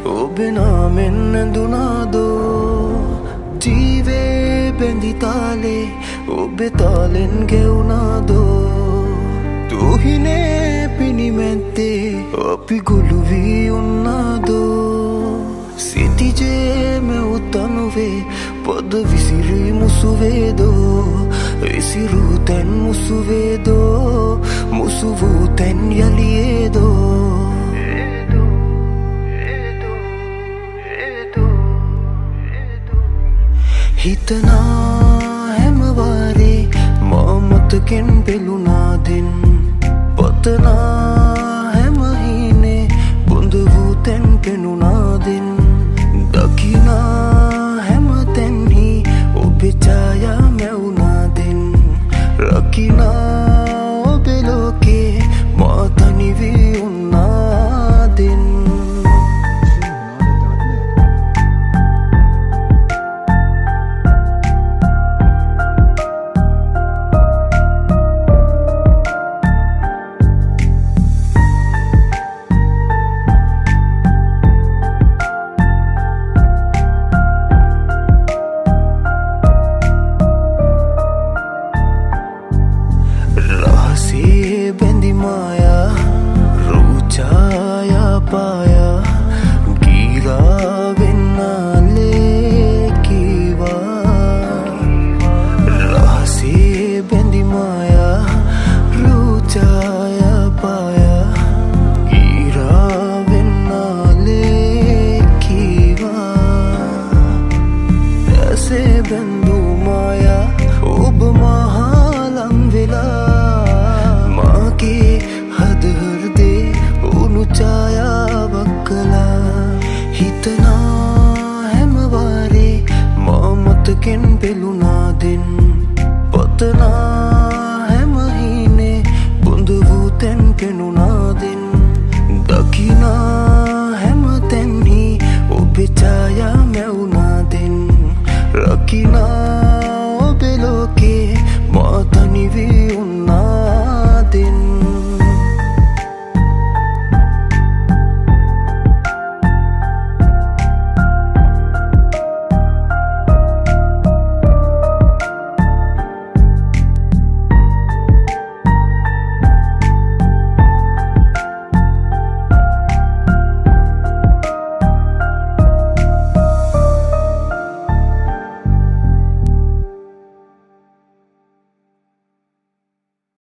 ඔබනා මෙන්න දුනාදෝ ජීවේ බැඳි තාලේ ඔබේ තාලෙන් ගෙවුනාදෝ තුහිනේ පිනිමැත්තේ අපි ගොළු වී උන්නාදෝ සිටිජේ මෙවුතනුවේ පොද විසිරී මුසුවේදෝ විසිරූ තැන් මුසුවේදෝ මුසුවූ තැන් යලියේදෝ හිතනා හැමවාරේ මාමතකෙන් පෙළුනාදෙන් පතනා හැමහිනේ බොඳ වූ තැන් පෙනුනාදෙන් දකිනා හැමතැන්හි ඔබේ ඡායා මැවුනාදෙන් රකිනා ඔබේ ලෝකේ මා තනි වී උන්නාදෙන් බැඳි මායා රූචායා පායා ගීරා වෙන්නාලේ කීවා රහසේ බැඳි මායා රූචායා පායා ගීරා වෙන්නාලේ කීවා ඇසේ බැඳු මායා ඔබ මහා ලං වෙලා हद हृदय उनु छाया बक्कला हित